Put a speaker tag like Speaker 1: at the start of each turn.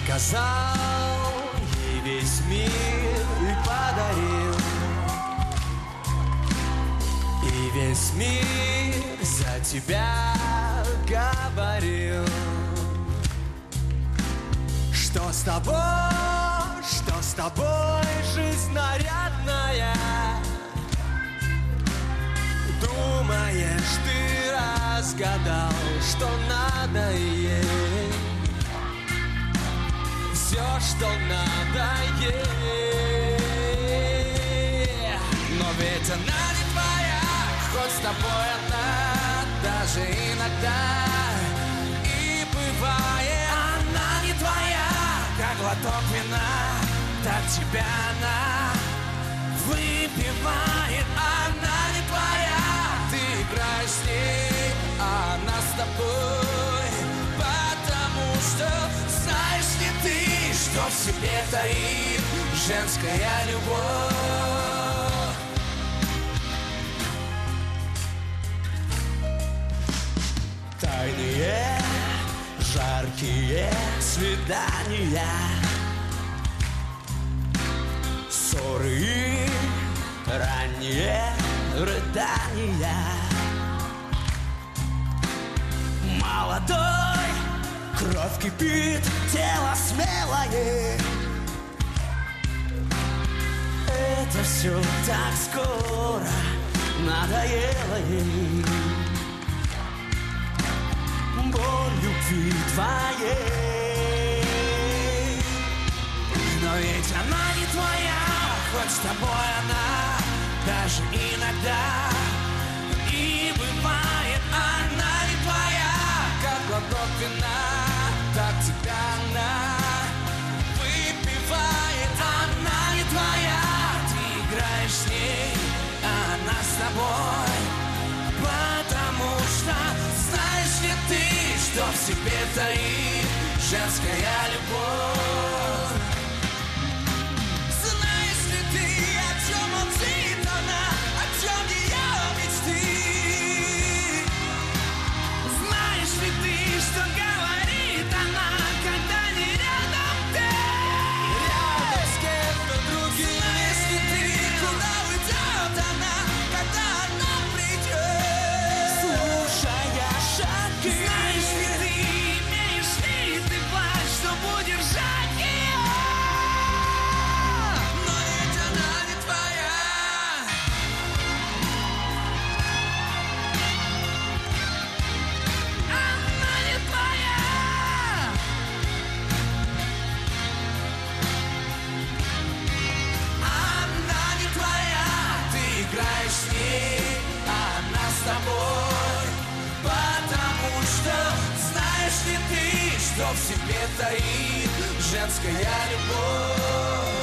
Speaker 1: Показал ей весь мир и подарил, и весь мир за тебя говорил. Что с тобой, жизнь нарядная? Думаешь, ты разгадал, что надо ей? Все, что надо ей. Но ведь она не твоя, хоть с тобой она даже иногда и бывает. Она не твоя, как глоток вина, так тебя она выпивает. Она не твоя, ты играешь с ней, а она с тобой, потому что знаешь ли ты, что в себе таит женская любовь. Тайные, жаркие свидания, ссоры и ранние рыдания. Молодой, кровь кипит, тело смелое. Это все так скоро надоело ей. Боль любви твоей. Но ведь она не твоя, хоть с тобой она даже иногда и бывает. Она не твоя, как глоток вина, так тебя она выпивает. Она не твоя, ты играешь с ней, а она с тобой, потому что знаешь ли ты, что в себе таит женская любовь? Знаешь ли ты, о чем молчит она, о чем ее мечты? Знаешь ли ты, что говорит она, когда не рядом ты? Рядом с кем-то другим. Знаешь ли ты, куда уйдет она, когда она придет? Слушая шаги. Знаешь ли ты, имеешь ли ты плащ, чтобы удержать ее? Но ведь она не твоя. Она не твоя. Она не твоя, ты играешь с ней, а она с тобой, потому что знаешь ли ты, что в себе таит женская любовь?